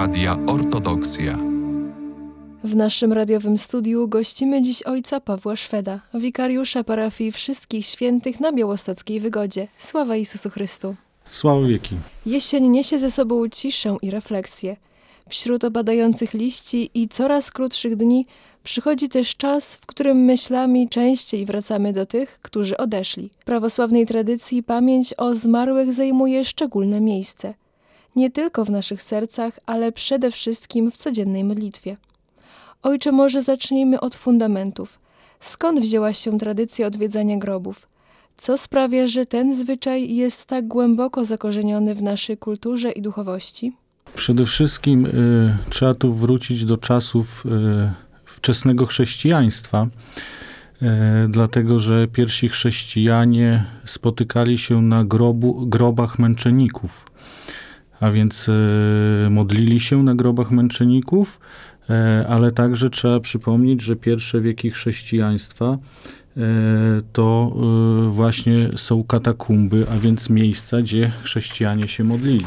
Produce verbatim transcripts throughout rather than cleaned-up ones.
Radia Ortodoksja. W naszym radiowym studiu gościmy dziś ojca Pawła Szweda, wikariusza parafii Wszystkich Świętych na Białostockiej Wygodzie. Sława Jezusu Chrystu. Sława wieki. Jesień niesie ze sobą ciszę i refleksję. Wśród opadających liści i coraz krótszych dni przychodzi też czas, w którym myślami częściej wracamy do tych, którzy odeszli. W prawosławnej tradycji pamięć o zmarłych zajmuje szczególne miejsce. Nie tylko w naszych sercach, ale przede wszystkim w codziennej modlitwie. Ojcze, może zacznijmy od fundamentów. Skąd wzięła się tradycja odwiedzania grobów? Co sprawia, że ten zwyczaj jest tak głęboko zakorzeniony w naszej kulturze i duchowości? Przede wszystkim y, trzeba tu wrócić do czasów y, wczesnego chrześcijaństwa, y, dlatego że pierwsi chrześcijanie spotykali się na grobu, grobach męczenników, a więc y, modlili się na grobach męczenników, y, ale także trzeba przypomnieć, że pierwsze wieki chrześcijaństwa y, to y, właśnie są katakumby, a więc miejsca, gdzie chrześcijanie się modlili.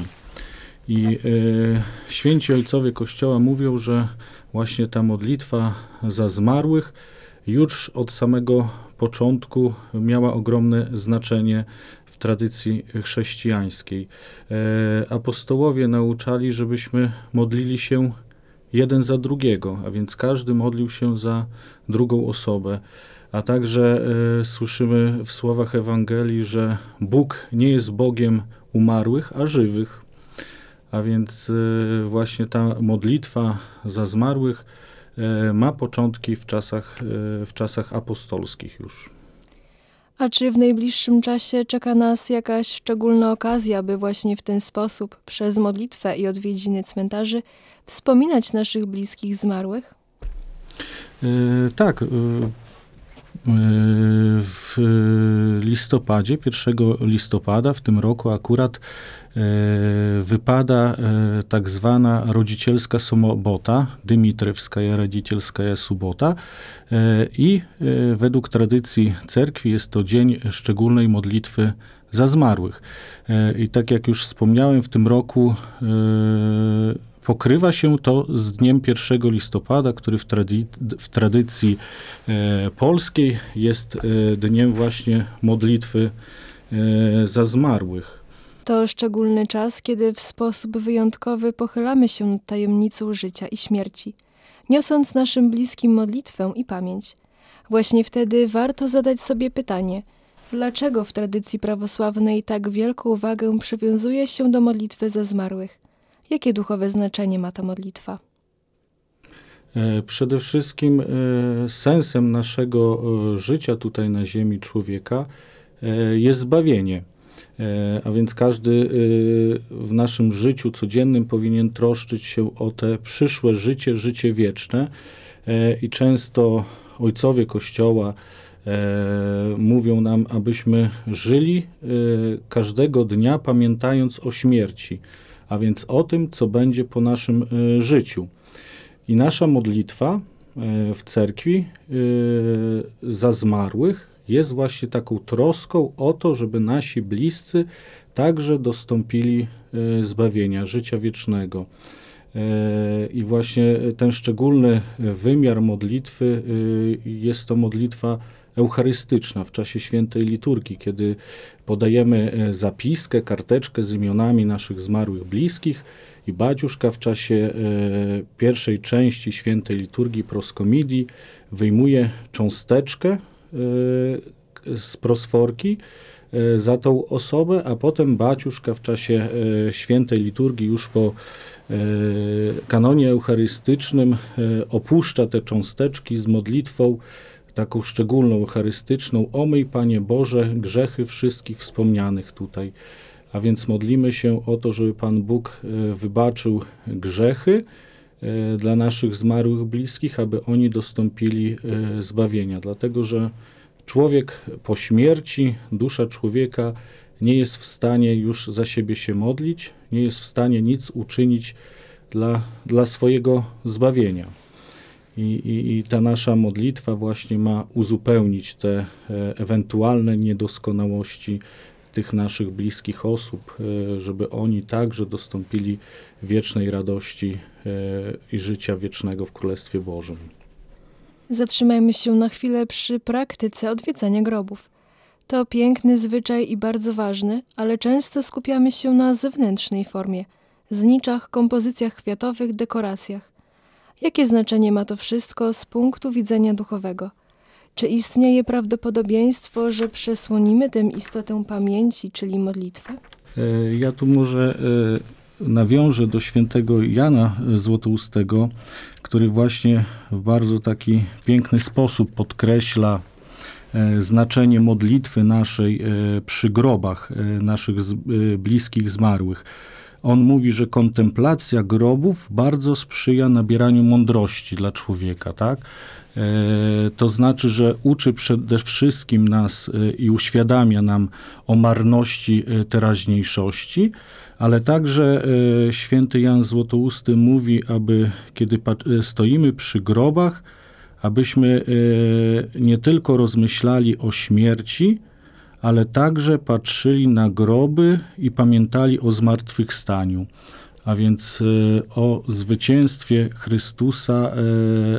I y, święci ojcowie Kościoła mówią, że właśnie ta modlitwa za zmarłych już od samego początku miała ogromne znaczenie w tradycji chrześcijańskiej. Y, apostołowie nauczali, żebyśmy modlili się jeden za drugiego, a więc każdy modlił się za drugą osobę. A także y, słyszymy w słowach Ewangelii, że Bóg nie jest Bogiem umarłych, a żywych. A więc y, właśnie ta modlitwa za zmarłych y, ma początki w czasach, y, w czasach apostolskich już. A czy w najbliższym czasie czeka nas jakaś szczególna okazja, by właśnie w ten sposób, przez modlitwę i odwiedziny cmentarzy, wspominać naszych bliskich zmarłych? Y, tak. Y, W listopadzie, pierwszego listopada w tym roku akurat wypada tak zwana rodzicielska sobota, Dymitrewskaja rodzicielskaja subota, i według tradycji cerkwi jest to dzień szczególnej modlitwy za zmarłych. I tak jak już wspomniałem, w tym roku pokrywa się to z dniem pierwszego listopada, który w, trady- w tradycji e, polskiej jest e, dniem właśnie modlitwy e, za zmarłych. To szczególny czas, kiedy w sposób wyjątkowy pochylamy się nad tajemnicą życia i śmierci, niosąc naszym bliskim modlitwę i pamięć. Właśnie wtedy warto zadać sobie pytanie, dlaczego w tradycji prawosławnej tak wielką wagę przywiązuje się do modlitwy za zmarłych? Jakie duchowe znaczenie ma ta modlitwa? Przede wszystkim sensem naszego życia tutaj na ziemi człowieka jest zbawienie. A więc każdy w naszym życiu codziennym powinien troszczyć się o te przyszłe życie, życie wieczne. I często ojcowie Kościoła mówią nam, abyśmy żyli każdego dnia pamiętając o śmierci, a więc o tym, co będzie po naszym y, życiu. I nasza modlitwa y, w cerkwi y, za zmarłych jest właśnie taką troską o to, żeby nasi bliscy także dostąpili y, zbawienia, życia wiecznego. Y, I właśnie ten szczególny wymiar modlitwy y, jest to modlitwa eucharystyczna w czasie świętej liturgii, kiedy podajemy zapiskę, karteczkę z imionami naszych zmarłych bliskich i baciuszka w czasie e, pierwszej części świętej liturgii proskomidii wyjmuje cząsteczkę e, z prosforki e, za tą osobę, a potem baciuszka w czasie e, świętej liturgii już po e, kanonie eucharystycznym e, opuszcza te cząsteczki z modlitwą taką szczególną, eucharystyczną: omyj, Panie Boże, grzechy wszystkich wspomnianych tutaj. A więc modlimy się o to, żeby Pan Bóg wybaczył grzechy dla naszych zmarłych bliskich, aby oni dostąpili zbawienia. Dlatego, że człowiek po śmierci, dusza człowieka nie jest w stanie już za siebie się modlić, nie jest w stanie nic uczynić dla, dla swojego zbawienia. I, i, I ta nasza modlitwa właśnie ma uzupełnić te e, ewentualne niedoskonałości tych naszych bliskich osób, e, żeby oni także dostąpili wiecznej radości e, i życia wiecznego w Królestwie Bożym. Zatrzymajmy się na chwilę przy praktyce odwiedzania grobów. To piękny zwyczaj i bardzo ważny, ale często skupiamy się na zewnętrznej formie, zniczach, kompozycjach kwiatowych, dekoracjach. Jakie znaczenie ma to wszystko z punktu widzenia duchowego? Czy istnieje prawdopodobieństwo, że przesłonimy tę istotę pamięci, czyli modlitwę? E, Ja tu może e, nawiążę do świętego Jana Złotoustego, który właśnie w bardzo taki piękny sposób podkreśla e, znaczenie modlitwy naszej e, przy grobach e, naszych z, e, bliskich zmarłych. On mówi, że kontemplacja grobów bardzo sprzyja nabieraniu mądrości dla człowieka, tak? E, to znaczy, że uczy przede wszystkim nas e, i uświadamia nam o marności e, teraźniejszości, ale także e, święty Jan Złotousty mówi, aby kiedy pat- stoimy przy grobach, abyśmy e, nie tylko rozmyślali o śmierci, ale także patrzyli na groby i pamiętali o zmartwychwstaniu, a więc e, o zwycięstwie Chrystusa e, e,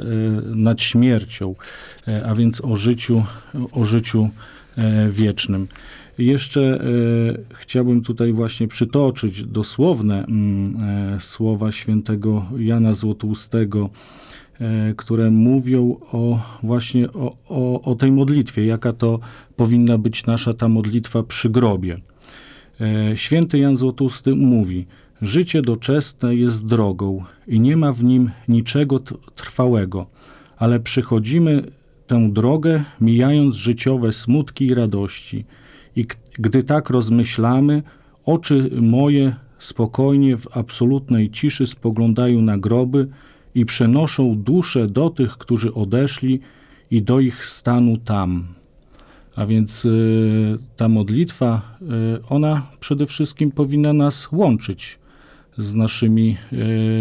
nad śmiercią, e, a więc o życiu, o życiu e, wiecznym. I jeszcze e, chciałbym tutaj właśnie przytoczyć dosłowne mm, e, słowa świętego Jana Złotoustego, e, które mówią o właśnie o, o, o tej modlitwie, jaka to powinna być nasza ta modlitwa przy grobie. E, święty Jan Złotousty mówi: życie doczesne jest drogą i nie ma w nim niczego t- trwałego, ale przychodzimy tę drogę, mijając życiowe smutki i radości. I k- gdy tak rozmyślamy, oczy moje spokojnie w absolutnej ciszy spoglądają na groby i przenoszą duszę do tych, którzy odeszli i do ich stanu tam. A więc y, ta modlitwa, y, ona przede wszystkim powinna nas łączyć z naszymi y,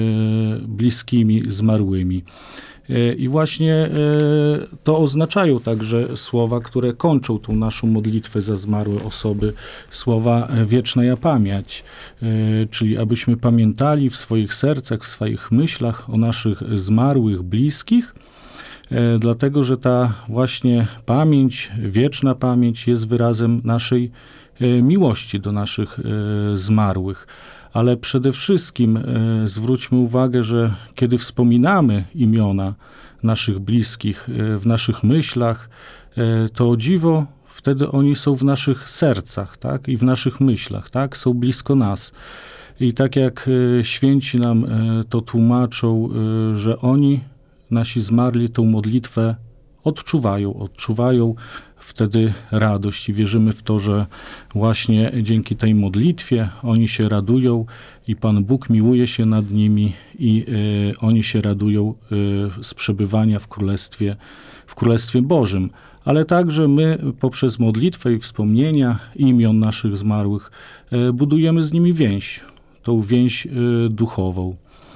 bliskimi zmarłymi. Y, I właśnie y, to oznaczają także słowa, które kończą tą naszą modlitwę za zmarłe osoby, słowa wieczna pamięć, y, czyli abyśmy pamiętali w swoich sercach, w swoich myślach o naszych zmarłych bliskich, E, dlatego że ta właśnie pamięć, wieczna pamięć jest wyrazem naszej e, miłości do naszych e, zmarłych. Ale przede wszystkim e, zwróćmy uwagę, że kiedy wspominamy imiona naszych bliskich e, w naszych myślach, e, to o dziwo wtedy oni są w naszych sercach, tak? I w naszych myślach, tak? Są blisko nas. I tak jak e, święci nam e, to tłumaczą, e, że oni, nasi zmarli, tą modlitwę odczuwają, odczuwają wtedy radość i wierzymy w to, że właśnie dzięki tej modlitwie oni się radują i Pan Bóg miłuje się nad nimi i y, oni się radują y, z przebywania w Królestwie, w Królestwie Bożym. Ale także my poprzez modlitwę i wspomnienia imion naszych zmarłych y, budujemy z nimi więź, tą więź y, duchową.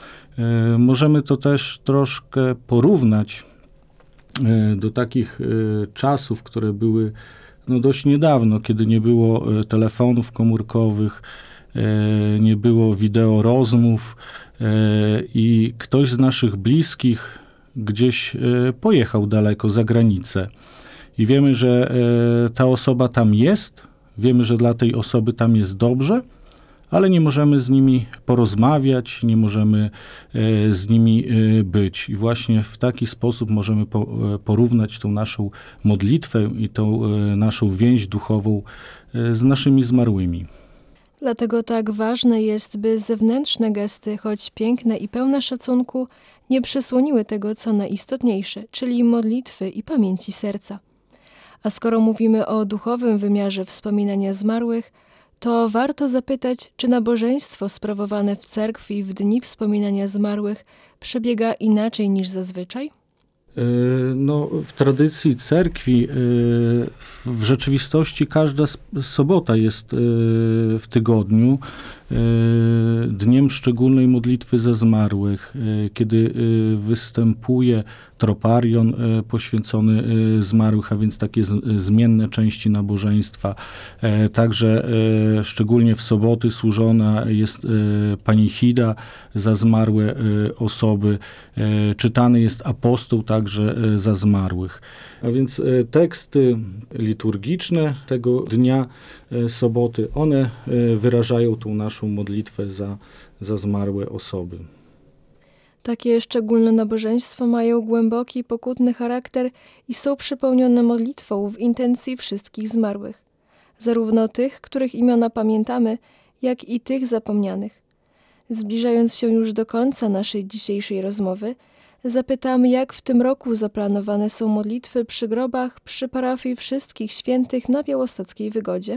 Możemy to też troszkę porównać do takich czasów, które były no dość niedawno, kiedy nie było telefonów komórkowych, nie było wideo rozmów i ktoś z naszych bliskich gdzieś pojechał daleko za granicę. I wiemy, że ta osoba tam jest, wiemy, że dla tej osoby tam jest dobrze, ale nie możemy z nimi porozmawiać, nie możemy e, z nimi e, być. I właśnie w taki sposób możemy po, e, porównać tą naszą modlitwę i tą e, naszą więź duchową e, z naszymi zmarłymi. Dlatego tak ważne jest, by zewnętrzne gesty, choć piękne i pełne szacunku, nie przesłoniły tego, co najistotniejsze, czyli modlitwy i pamięci serca. A skoro mówimy o duchowym wymiarze wspominania zmarłych, to warto zapytać, czy nabożeństwo sprawowane w cerkwi w dni wspominania zmarłych przebiega inaczej niż zazwyczaj? Yy, No, w tradycji cerkwi, y, w rzeczywistości każda s- sobota jest y, w tygodniu y, dniem szczególnej modlitwy za zmarłych, y, kiedy y, występuje troparion y, poświęcony y, zmarłych, a więc takie z, zmienne części nabożeństwa. E, Także e, szczególnie w soboty służona jest e, panichida za zmarłe e, osoby. E, Czytany jest apostoł także e, za zmarłych. A więc e, teksty liturgiczne tego dnia e, soboty, one e, wyrażają tą naszą modlitwę za, za zmarłe osoby. Takie szczególne nabożeństwa mają głęboki, pokutny charakter i są przepełnione modlitwą w intencji wszystkich zmarłych, zarówno tych, których imiona pamiętamy, jak i tych zapomnianych. Zbliżając się już do końca naszej dzisiejszej rozmowy, zapytamy, jak w tym roku zaplanowane są modlitwy przy grobach przy parafii Wszystkich Świętych na Białostockiej Wygodzie.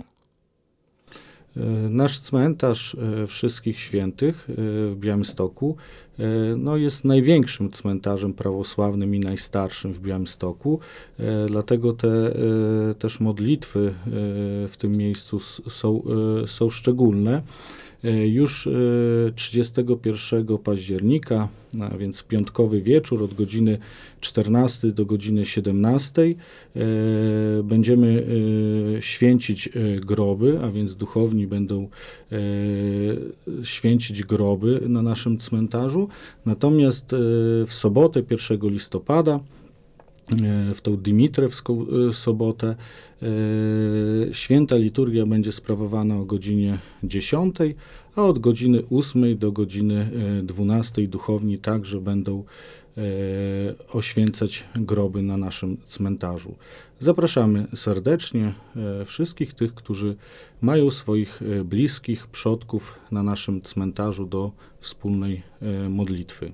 Nasz cmentarz e, Wszystkich Świętych e, w Białymstoku e, no jest największym cmentarzem prawosławnym i najstarszym w Białymstoku, e, dlatego te e, też modlitwy e, w tym miejscu s- są, e, są szczególne. E, Już e, trzydziestego pierwszego października, a więc piątkowy wieczór od godziny czternastej do godziny siedemnastej e, będziemy e, święcić e, groby, a więc duchowni będą e, święcić groby na naszym cmentarzu. Natomiast e, w sobotę pierwszego listopada, e, w tą Dimitrewską e, sobotę, e, święta liturgia będzie sprawowana o godzinie dziesiątej, a od godziny ósmej do godziny e, dwunastej duchowni także będą e, oświęcać groby na naszym cmentarzu. Zapraszamy serdecznie e, wszystkich tych, którzy mają swoich e, bliskich, przodków na naszym cmentarzu do wspólnej e, modlitwy.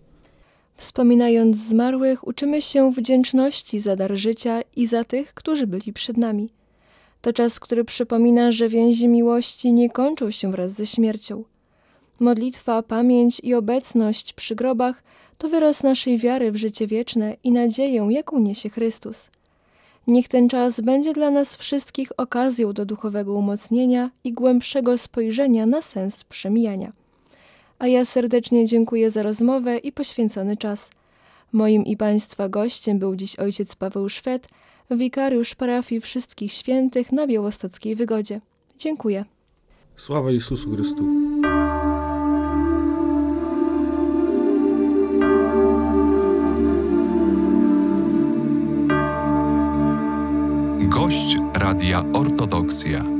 Wspominając zmarłych, uczymy się wdzięczności za dar życia i za tych, którzy byli przed nami. To czas, który przypomina, że więzi miłości nie kończą się wraz ze śmiercią. Modlitwa, pamięć i obecność przy grobach to wyraz naszej wiary w życie wieczne i nadzieję, jaką niesie Chrystus. Niech ten czas będzie dla nas wszystkich okazją do duchowego umocnienia i głębszego spojrzenia na sens przemijania. A ja serdecznie dziękuję za rozmowę i poświęcony czas. Moim i Państwa gościem był dziś ojciec Paweł Szwed, wikariusz parafii Wszystkich Świętych na Białostockiej Wygodzie. Dziękuję. Sława Jezusu Chrystu! Gość Radia Ortodoksja.